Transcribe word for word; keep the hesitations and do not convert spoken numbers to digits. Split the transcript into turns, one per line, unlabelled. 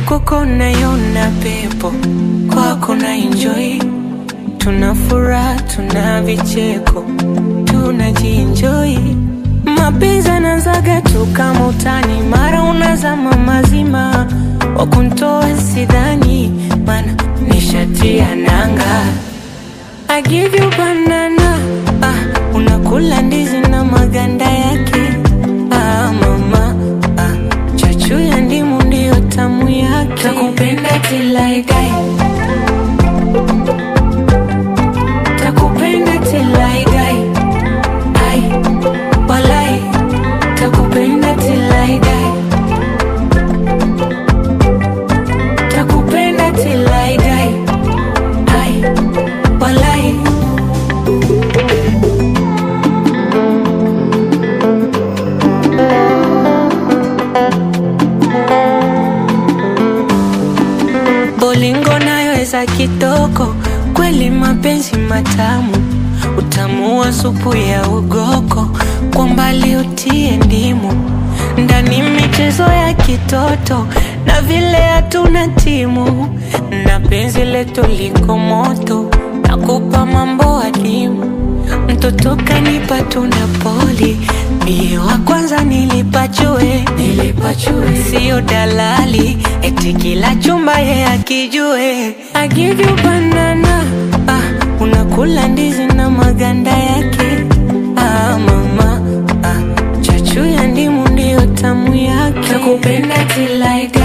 Kuko naiona pepo, kwako na enjoy. Tuna furaha, tuna vicheko, tunajienjoy. Mapenzi yanaanzaga tu kama utani, mara unazama mazima. Wakunitoa sidhani, mana nishatia nanga. I give you banana, ah, unakula ndizi na maganda yake. Ah mama, ah, chachu ya ndimu ndio tamu yake. Takupenda till I die, takupenda till I die. Ai, walai, takupenda till I die, takupenda till I die. Ai, walai. Bolingo nayo eza kitoko, kweli mapenzi matamu. Utamu wa supu ya ugoko, kwa mbali utie ndimu. Ndani michezo ya kitoto, na vile hatuna timu. Na penzi letu liko moto, nakupa mambo adimu. Mtoto kanipa tunda poli, mie wa kwanza nilipachue. Nilipachue, sio dalali, eti kila chumba ye akijue. I give you banana, ah, unakula ndizi na maganda yake. Ah mama, ah, chachu ya ndimu ndio tamu yake. Takupenda till I die.